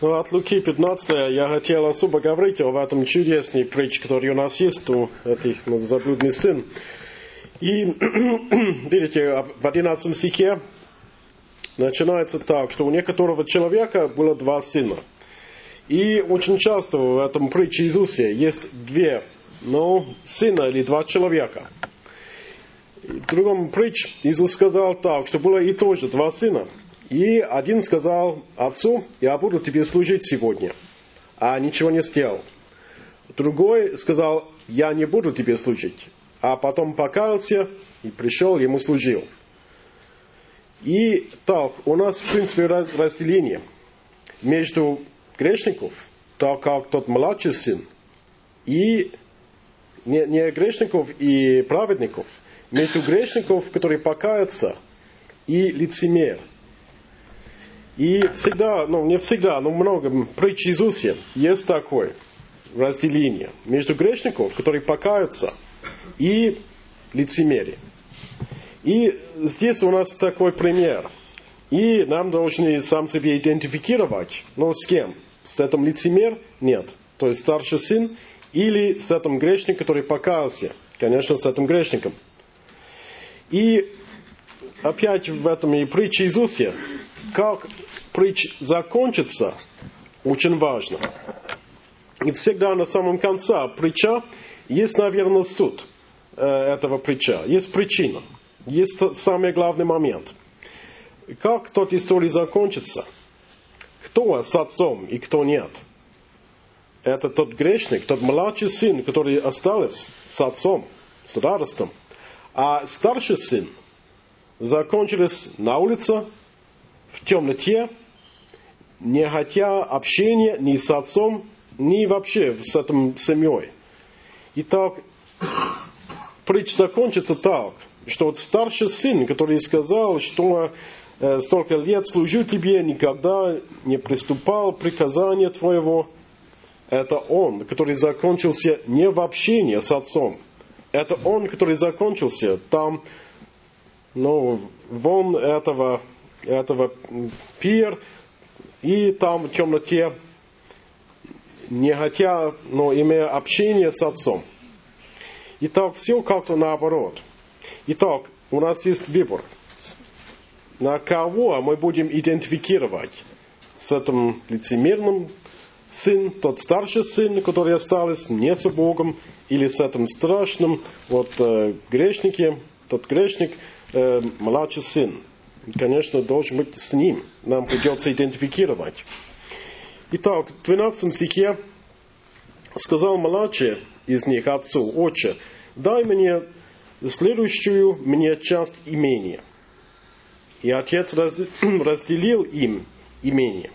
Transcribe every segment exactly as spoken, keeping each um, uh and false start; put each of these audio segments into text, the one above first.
Ну, от Луки пятнадцатого я хотел особо говорить об этом чудесной притче, которая у нас есть, у этих ну, заблудный сын. И, видите, в одиннадцатом стихе начинается так, что у некоторого человека было два сына. И очень часто в этом притче Иисуса есть две, ну, сына или два человека. В другом притче Иисус сказал так, что было и тоже два сына. И один сказал отцу: я буду тебе служить сегодня, а ничего не сделал. Другой сказал: я не буду тебе служить, а потом покаялся и пришел, ему служил. И так, у нас в принципе разделение между грешников, так как тот младший сын, и не, не грешников и праведников, между грешников, которые покаятся, и лицемер. И всегда, ну не всегда, но много притч Иисуса есть такое разделение между грешников, которые покаются, и лицемерие. И здесь у нас такой пример. И нам должны сам себе идентифицировать, ну с кем? С этим лицемер? Нет. То есть старший сын или с этим грешником, который покаялся? Конечно, с этим грешником. И опять в этом и притче Иисуса, как притча закончится, очень важно. И всегда на самом конце притча есть, наверное, суть э, этого притча. Есть причина. Есть самый главный момент. Как тот история закончится? Кто с отцом и кто нет? Это тот грешник, тот младший сын, который остался с отцом, с радостью. А старший сын закончились на улице, в темноте, не хотя общения ни с отцом, ни вообще с этой семьей. Итак, притча закончится так, что вот старший сын, который сказал, что э, столько лет служу тебе, никогда не приступал к приказанию твоего, это он, который закончился не в общении с отцом. Это он, который закончился там, ну, вон этого, этого пир, и там в темноте, не хотя, но имея общение с отцом. Итак, все как-то наоборот. Итак, у нас есть выбор. На кого мы будем идентифицировать? С этим лицемерным сын, тот старший сын, который остался не с Богом, или с этим страшным вот, э, грешнике, тот грешник, э, младший сын. И, конечно, должен быть с ним. Нам придется идентифицировать. Итак, в двенадцатом стихе сказал младший из них отцу: отче, дай мне следующую мне часть имения. И отец разделил им имение.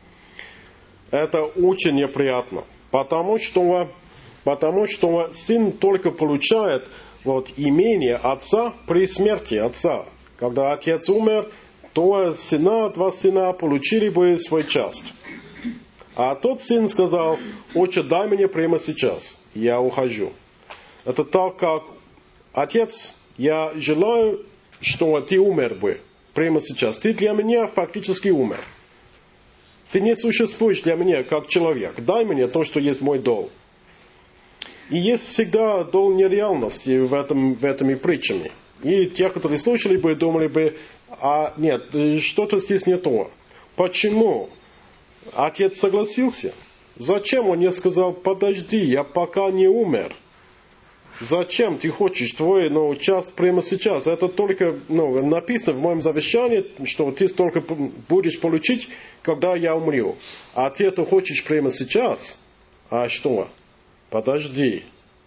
Это очень неприятно, потому что, потому что сын только получает вот, имение отца при смерти отца. Когда отец умер, то сына, два сына получили бы свою часть. А тот сын сказал: отче, дай мне прямо сейчас, я ухожу. Это так, как отец, я желаю, что ты умер бы прямо сейчас. Ты для меня фактически умер. Ты не существуешь для меня как человек. Дай мне то, что есть мой долг. И есть всегда долг нереальности в этом, в этом и притчами. И те, которые слушали бы, думали бы: а нет, что-то здесь не то. Почему? Отец согласился. Зачем он не сказал: подожди, я пока не умер? Зачем ты хочешь твой ну, часть прямо сейчас? Это только ну, написано в моем завещании, что ты столько будешь получить, когда я умру. А ты это хочешь прямо сейчас? А что? Подожди.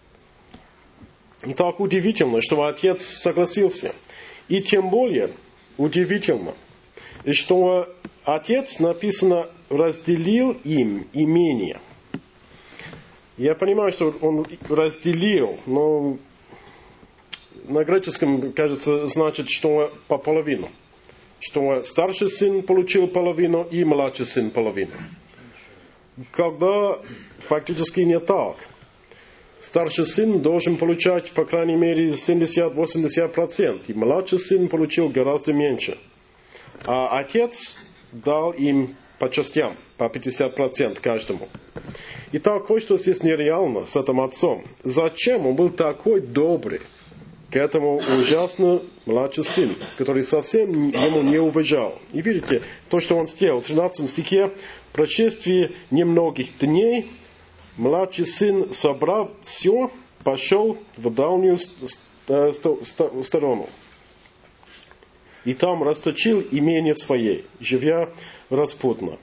И так удивительно, что отец согласился. И тем более удивительно, что отец, написано, разделил им имение. Я понимаю, что он разделил, но на греческом, кажется, значит, что по половину. Что старший сын получил половину и младший сын половину. Когда фактически не так. Старший сын должен получать, по крайней мере, семьдесят-восемьдесят процентов. И младший сын получил гораздо меньше. А отец дал им по частям, по пятьдесят процентов каждому. Итак, кое-что здесь нереально с этим отцом. Зачем он был такой добрый к этому ужасно младший сын, который совсем ему не уважал? И видите, то, что он сделал в тринадцатом стихе, в прошествии немногих дней младший сын, собрав все, пошел в дальнюю сторону. И там расточил имение своей, живя распутно.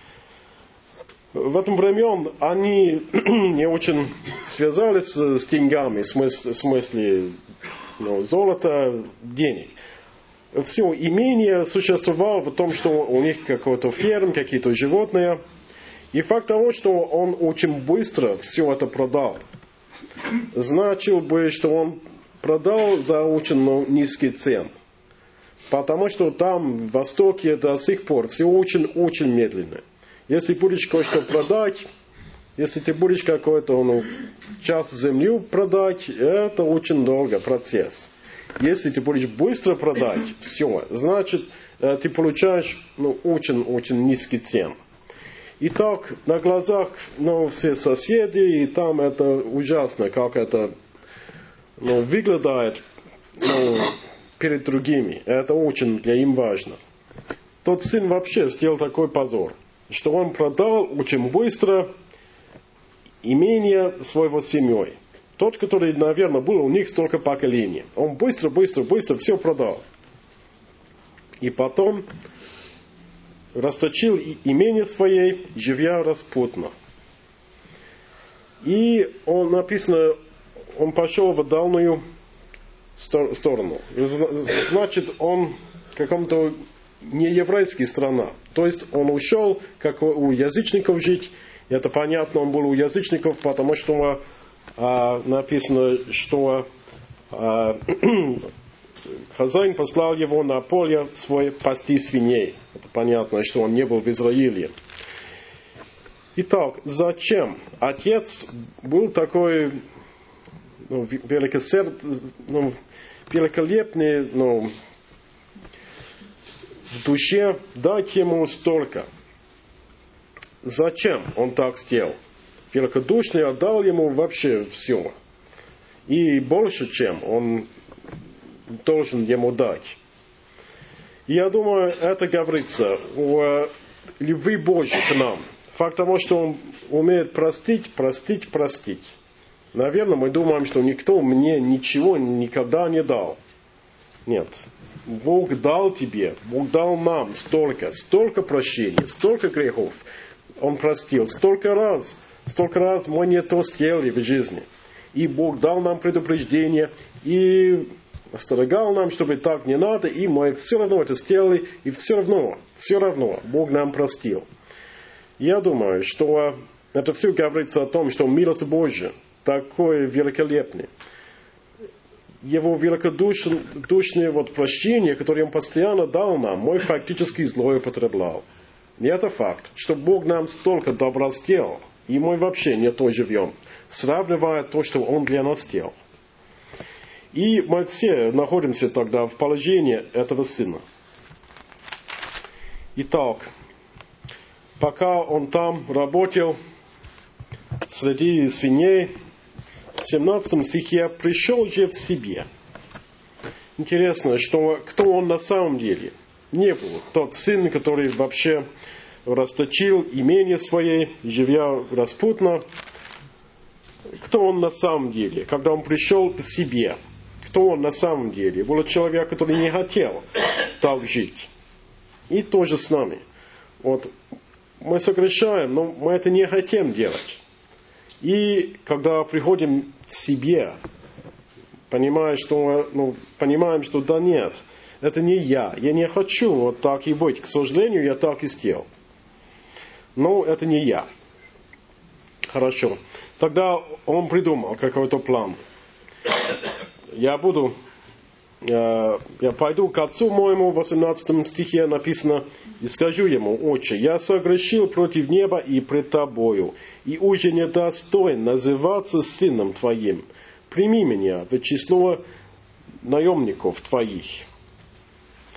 В этом времени они не очень связались с деньгами, в смысле, в смысле ну, золота, денег. Все имение существовало в том, что у них какой-то ферм, какие-то животные. И факт того, что он очень быстро все это продал, значил бы, что он продал за очень ну, низкий цен. Потому что там, в Востоке, до сих пор все очень-очень медленно. Если будешь кое-что продать, если ты будешь какой-то ну, часть земли продать, это очень долго процесс. Если ты будешь быстро продать все, значит, ты получаешь ну, очень-очень низкий цен. Итак, на глазах ну, все соседи, и там это ужасно, как это ну, выглядит ну, перед другими. Это очень для им важно. Тот сын вообще сделал такой позор, что он продал очень быстро имение своего семьей. Тот, который, наверное, был у них столько поколений. Он быстро, быстро, быстро все продал. И потом расточил имение своей, живя распутно. И он, написано, он пошел в дальнюю сторону. Значит, он в каком-то нееврейской стране. То есть он ушел, как у язычников жить. Это понятно, он был у язычников, потому что а, написано, что а, хозяин послал его на поле свое пасти свиней. Это понятно, что он не был в Израиле. Итак, зачем? Отец был такой ну, великосерд... ну, великолепный ну, в душе, дать ему столько. Зачем он так сделал? Великодушный отдал ему вообще все. И больше, чем он должен ему дать. Я думаю, это говорится о любви Божьей к нам. Факт того, что он умеет простить, простить, простить. Наверное, мы думаем, что никто мне ничего никогда не дал. Нет. Бог дал тебе, Бог дал нам столько, столько прощений, столько грехов. Он простил столько раз, столько раз мы не то сделали в жизни. И Бог дал нам предупреждение, и остерегал нам, чтобы так не надо, и мы все равно это сделали, и все равно, все равно Бог нам простил. Я думаю, что это все говорится о том, что милость Божья такой великолепный. Его великодушное вот прощение, которое Он постоянно дал нам, мы фактически злоупотреблял. И это факт, что Бог нам столько добра сделал, и мы вообще не то живем, сравнивая то, что Он для нас сделал. И мы все находимся тогда в положении этого сына. Итак, пока он там работал среди свиней, в семнадцатом стихе пришел же в себе. Интересно, что кто он на самом деле? Не был тот сын, который вообще расточил имение свое, живя распутно. Кто он на самом деле? Когда он пришел к себе, кто он на самом деле? Был человек, который не хотел так жить. И тоже с нами. Вот мы согрешаем, но мы это не хотим делать. И когда приходим к себе, понимаем, что, ну, понимаем, что да нет, это не я. Я не хочу вот так и быть. К сожалению, я так и сделал. Но это не я. Хорошо. Тогда он придумал какой-то план. Я буду, я пойду к отцу моему, в восемнадцатом стихе написано, и скажу ему: «Отче, я согрешил против неба и пред тобою, и уже не достоин называться сыном твоим. Прими меня в число наемников твоих».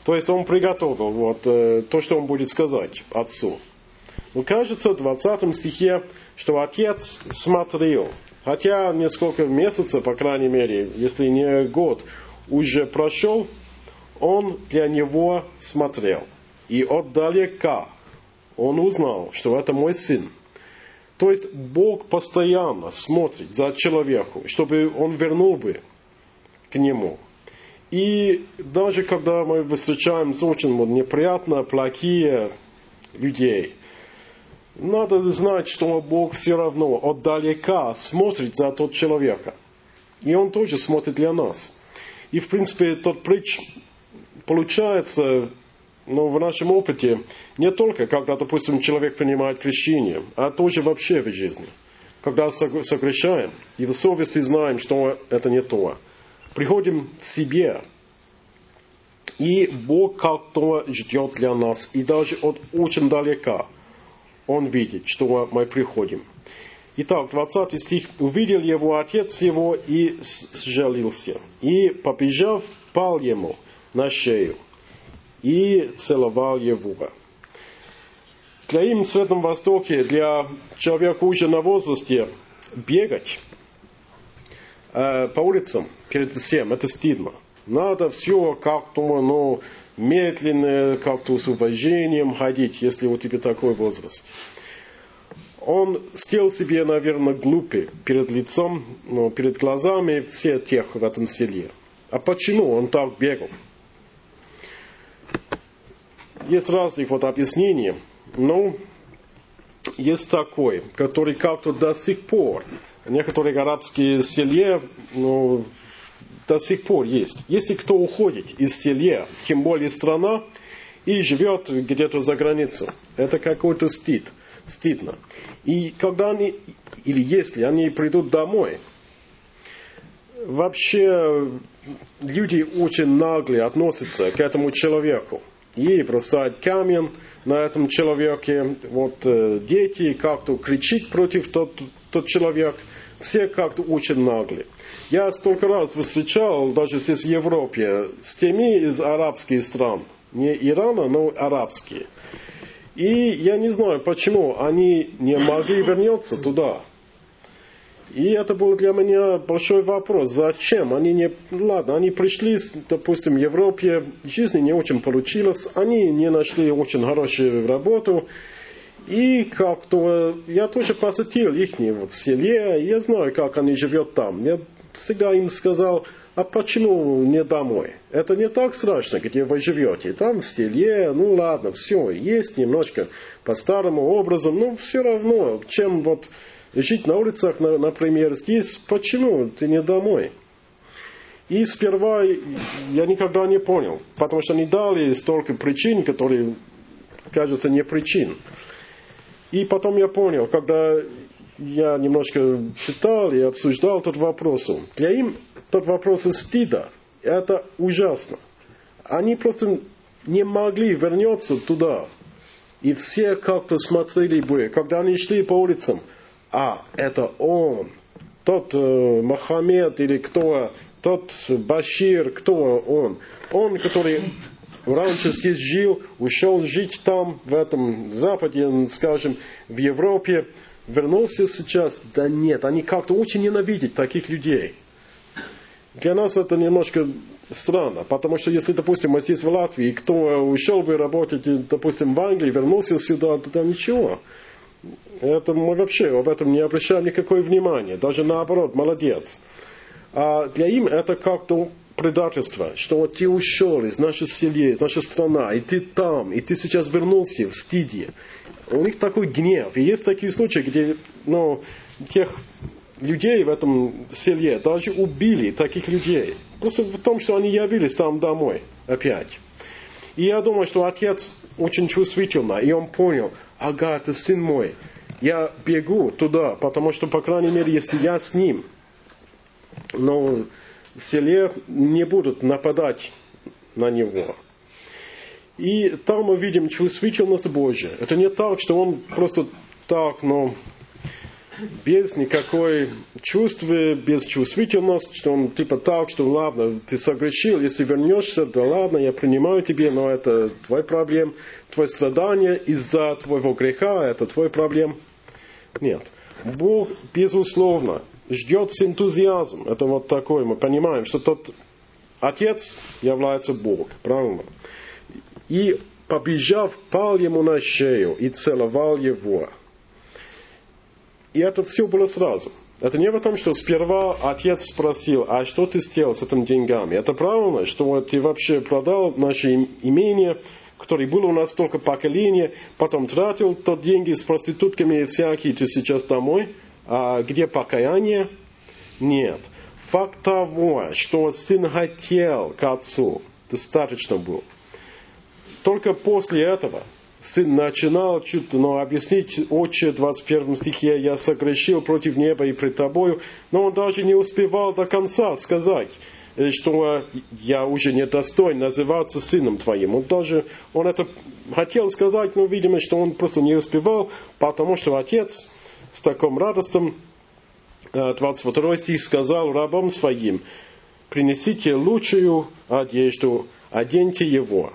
То есть он приготовил вот, то, что он будет сказать отцу. Но кажется, в двадцатом стихе, что отец смотрел. Хотя несколько месяцев, по крайней мере, если не год, уже прошел, он для него смотрел. И отдалека он узнал, что это мой сын. То есть Бог постоянно смотрит за человеком, чтобы он вернул бы к нему. И даже когда мы встречаем очень неприятно, плохие людей, надо знать, что Бог все равно отдалека смотрит за тот человека. И Он тоже смотрит для нас. И в принципе тот притч получается, ну, в нашем опыте не только, когда, допустим, человек принимает крещение, а тоже вообще в жизни. Когда согрешаем и в совести знаем, что это не то. Приходим к себе. И Бог как-то ждет для нас. И даже от очень далека Он видит, что мы приходим. Итак, двадцатый стих. «Увидел его отец его и сжалился. И, побежав, пал ему на шею. И целовал его». Для им в Среднем Востоке, для человека уже на возрасте, бегать э, по улицам перед всем, это стыдно. Надо все как-то, ну, медленно, как-то с уважением ходить, если у тебя такой возраст. Он сделал себе, наверное, глупый перед лицом, ну, перед глазами всех тех в этом селе. А почему он так бегал? Есть разных вот объяснений, но есть такой, который как-то до сих пор, некоторые арабские селе, ну, до сих пор есть. Если кто уходит из села, тем более страна, и живет где-то за границей, это какой-то стыд, стыдно. И когда они, или если они придут домой, вообще люди очень нагло относятся к этому человеку. И бросают камень на этом человеке. Вот дети как-то кричат против тот, тот человек. Все как-то очень наглые. Я столько раз встречал, даже здесь в Европе, с теми из арабских стран. Не Ирана, но арабские. И я не знаю, почему они не могли вернуться туда. И это был для меня большой вопрос. Зачем? Они не... Ладно, они пришли, допустим, в Европе, жизнь не очень получилась, они не нашли очень хорошую работу. И как-то я тоже посетил их вот селе, я знаю, как они живут там. Я всегда им сказал, а почему не домой? Это не так страшно, где вы живете. Там в селе, ну ладно, все, есть немножко по старому образу, но все равно, чем вот жить на улицах, например, здесь, почему ты не домой? И сперва я никогда не понял, потому что они дали столько причин, которые, кажется, не причин. И потом я понял, когда я немножко читал и обсуждал этот вопрос, для им тот вопрос стыда, это ужасно. Они просто не могли вернуться туда. И все как-то смотрели бы, когда они шли по улицам, а, это он, тот э, Мохаммед или кто, тот Башир, кто он? Он, который раньше здесь жил, ушел жить там, в этом Западе, скажем, в Европе, вернулся сейчас. Да нет, они как-то очень ненавидят таких людей. Для нас это немножко странно, потому что если, допустим, мы здесь в Латвии, кто ушел бы работать, допустим, в Англии, вернулся сюда, то ничего. Это мы вообще об этом не обращаем никакого внимания. Даже наоборот, молодец. А для им это как-то предательство, что вот ты ушел из нашей семьи, из нашей страны, и ты там, и ты сейчас вернулся в стыде. У них такой гнев. И есть такие случаи, где, ну, тех людей в этом селе даже убили, таких людей. Просто в том, что они явились там домой опять. И я думаю, что отец очень чувствительно, и он понял, ага, это сын мой, я бегу туда, потому что, по крайней мере, если я с ним, но в селе не будут нападать на него. И там мы видим чувствительность Божию. Это не так, что он просто так, ну, без никакой чувства, без чувствительности, что он типа так, что ладно, ты согрешил, если вернешься, да ладно, я принимаю тебя, но это твой проблем, твое страдание из-за твоего греха, это твой проблем. Нет. Бог, безусловно, ждет с энтузиазмом. Это вот такой, мы понимаем, что тот Отец является Бог, правильно? И побежав, пал ему на шею и целовал его. И это все было сразу. Это не в том, что сперва отец спросил, а что ты сделал с этими деньгами? Это правильно, что ты вообще продал наше имение, которое было у нас только поколение, потом тратил тот деньги с проститутками и всякие, ты сейчас домой? А где покаяние? Нет. Факт того, что сын хотел к отцу, достаточно был. Только после этого сын начинал чуть, ну, объяснить, отче, в двадцать первом стихе, я согрешил против неба и пред тобою, но он даже не успевал до конца сказать, что я уже не достоин называться сыном твоим. Он даже, он это хотел сказать, но, видимо, что он просто не успевал, потому что отец с таким радостным, двадцать второй стих, сказал рабам своим, принесите лучшую одежду, оденьте его.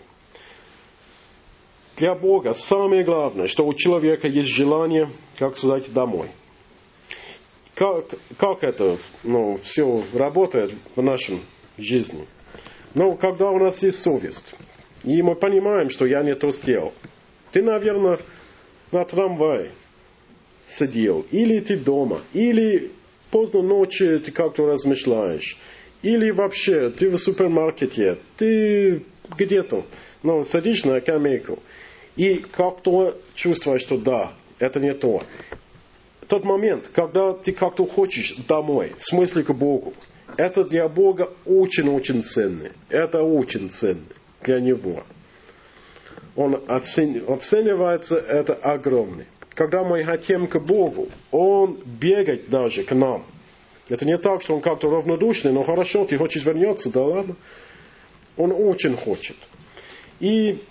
Для Бога самое главное, что у человека есть желание, как сказать, домой. Как, как это ну, все работает в нашей жизни? Ну, когда у нас есть совесть, и мы понимаем, что я не то сделал. Ты, наверное, на трамвае сидел, или ты дома, или поздно ночью ты как-то размышляешь, или вообще ты в супермаркете, ты где-то, ну, садишь на скамейку, и как-то чувствуешь, что да, это не то. Тот момент, когда ты как-то хочешь домой, в смысле к Богу, это для Бога очень-очень ценно. Это очень ценно для Него. Он оцен... оценивается это огромно. Когда мы хотим к Богу, Он бегает даже к нам. Это не так, что Он как-то равнодушный, но хорошо, ты хочешь вернуться, да ладно. Он очень хочет. И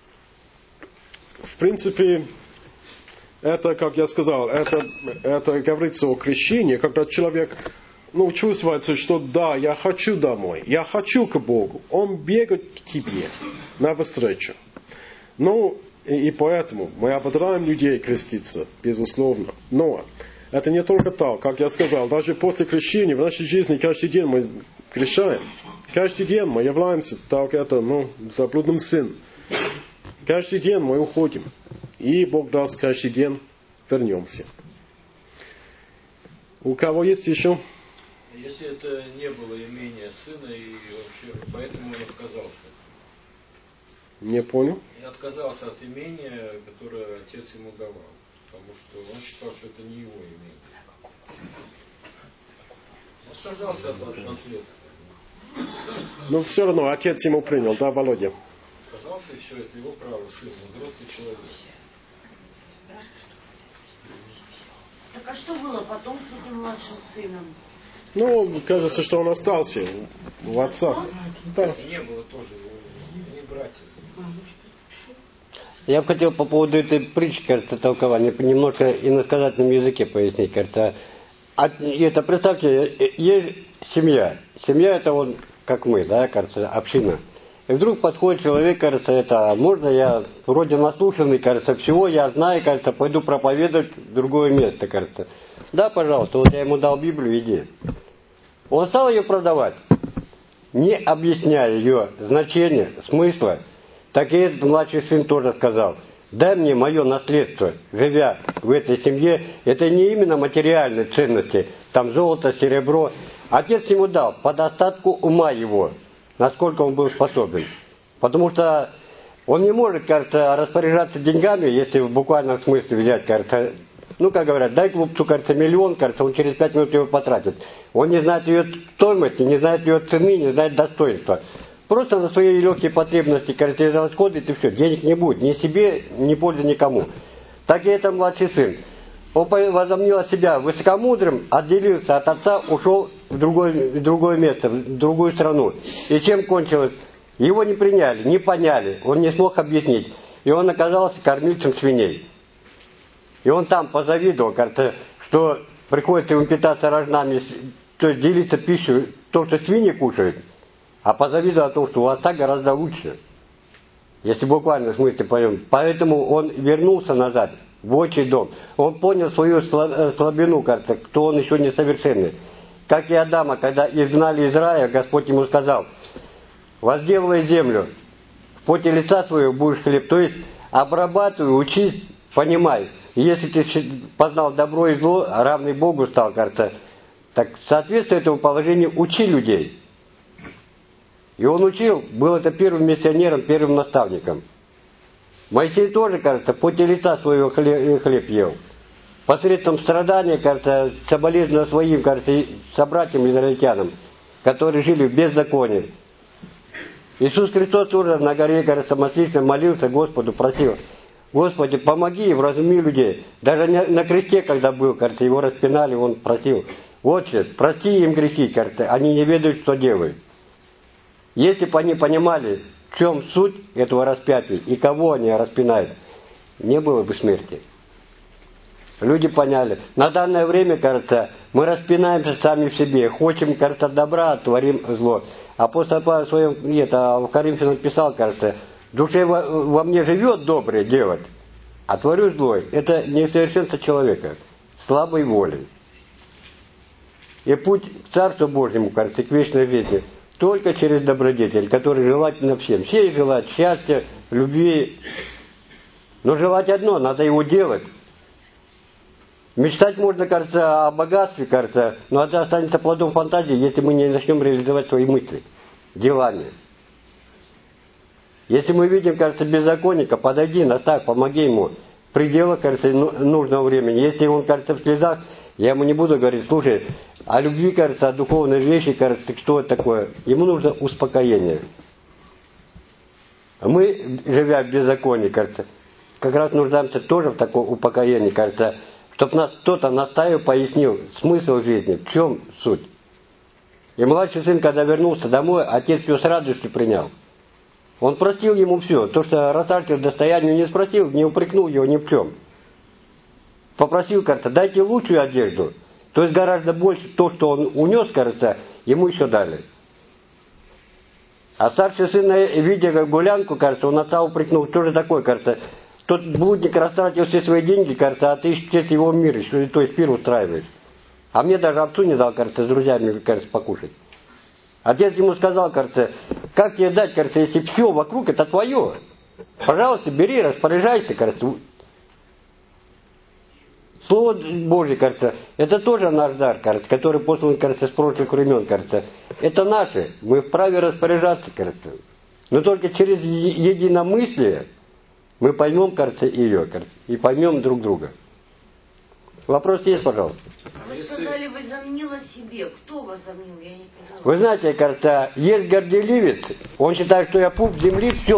в принципе, это, как я сказал, это, это говорится о крещении, когда человек ну, чувствуется, что да, я хочу домой, я хочу к Богу. Он бегает к тебе навстречу. Ну, и, и поэтому мы ободряем людей креститься, безусловно. Но это не только так, как я сказал, даже после крещения в нашей жизни каждый день мы крещаем. Каждый день мы являемся так это, ну, заблудным сыном. Каждый день мы уходим. И Бог даст, каждый день вернемся. У кого есть еще? Если это не было имение сына, и вообще, поэтому он отказался. Не понял? И отказался от имения, которое отец ему давал. Потому что он считал, что это не его имение. Отказался от, от наследства. Но все равно отец ему принял, да, Володя? Отказался, и все, это его право, сын, взрослый человек. Так а что было потом с этим младшим сыном? Ну, кажется, что он остался у отца. Да. И не было тоже, не братья. Я бы хотел по поводу этой притчи, кажется, толкования, немножко иносказательном языке пояснить, кажется. А это, представьте, есть семья. Семья это он, как мы, да, кажется, община. И вдруг подходит человек, кажется, это, можно я вроде наслушанный, кажется, всего я знаю, кажется, пойду проповедовать в другое место, кажется. Да, пожалуйста, вот я ему дал Библию, иди. Он стал ее продавать, не объясняя ее значения, смысла. Так и этот младший сын тоже сказал, дай мне мое наследство, живя в этой семье, это не именно материальные ценности, там золото, серебро. Отец ему дал по достатку ума его, насколько он был способен. Потому что он не может, кажется, распоряжаться деньгами, если в буквальном смысле взять, кажется, ну, как говорят, дай глупцу, кажется, миллион, кажется, он через пять минут его потратит. Он не знает ее стоимости, не знает ее цены, не знает достоинства. Просто на свои легкие потребности, кажется, расходует и все. Денег не будет ни себе, ни пользы никому. Так и это младший сын. Он возомнил себя высокомудрым, отделился от отца, ушел в другое, в другое место, в другую страну. И чем кончилось? Его не приняли, не поняли, он не смог объяснить. И он оказался кормильцем свиней. И он там позавидовал, кажется, что приходится ему питаться рожнами, то есть делиться пищей, то, что свиньи кушают, а позавидовал о том, что у отца гораздо лучше. Если буквально в смысле поймем. Поэтому он вернулся назад в отчий дом. Он понял свою слабину, кажется, кто он еще несовершенный. Как и Адама, когда изгнали из рая, Господь ему сказал: возделывай землю, в поте лица своего будешь хлеб. То есть обрабатывай, учись, понимай. И если ты познал добро и зло, равный Богу стал, кажется, так соответствуя этому положению учи людей. И он учил, был это первым миссионером, первым наставником. Моисей тоже, кажется, в поте лица своего хлеб, хлеб ел. Посредством страдания, кажется, соболезную своим, кажется, собратьям израильтянам, которые жили в беззаконии. Иисус Христос тоже на горе, кажется, Масличной молился Господу, просил: Господи, помоги и вразуми людей. Даже на кресте, когда был, кажется, его распинали, он просил: Отче, прости им грехи, кажется, они не ведают, что делают. Если бы они понимали, в чем суть этого распятия и кого они распинают, не было бы смерти. Люди поняли. На данное время, кажется, мы распинаемся сами в себе. Хотим, кажется, добра, творим зло. Апостол Павел в своем, это, в Коринфянам писал, кажется: в душе во, во мне живет доброе делать, а творю злое. Это несовершенство человека, слабой воли. И путь к Царству Божьему, кажется, к вечной жизни только через добродетель, который желательно всем. Все желают счастья, любви. Но желать одно, надо его делать. Мечтать можно, кажется, о богатстве, кажется, но это останется плодом фантазии, если мы не начнем реализовать свои мысли делами. Если мы видим, кажется, беззаконника, подойди, наставь, помоги ему в пределах, кажется, нужного времени. Если он, кажется, в слезах, я ему не буду говорить: слушай, о любви, кажется, о духовной вещи, кажется, что это такое? Ему нужно успокоение. Мы, живя в беззаконии, кажется, как раз нуждаемся тоже в таком упокоении, кажется, чтобы нас кто-то наставил, пояснил смысл жизни, в чем суть. И младший сын, когда вернулся домой, отец все с радостью принял. Он простил ему все. То, что ротарский достояние не спросил, не упрекнул его ни в чем. Попросил, кажется, дайте лучшую одежду. То есть гораздо больше то, что он унес, кажется, ему еще дали. А старший сын, видя гулянку, кажется, он отца упрекнул: что же такое, кажется, тот блудник растратил все свои деньги, кажется, а ты исчез его в мир, что, то есть пир устраиваешь. А мне даже отцу не дал, кажется, с друзьями, кажется, покушать. Отец ему сказал, кажется: как тебе дать, кажется, если все вокруг это твое? Пожалуйста, бери, распоряжайся, кажется. Слово Божье, кажется, это тоже наш дар, кажется, который послан, кажется, с прошлых времен, кажется. Это наше, мы вправе распоряжаться, кажется. Но только через единомыслие мы поймем, кажется, ее, кажется, и поймем друг друга. Вопрос есть, пожалуйста? Вы сказали, возомнил о себе. Кто возомнил? Я не поняла. Вы знаете, кажется, есть горделивец, он считает, что я пуп земли, все.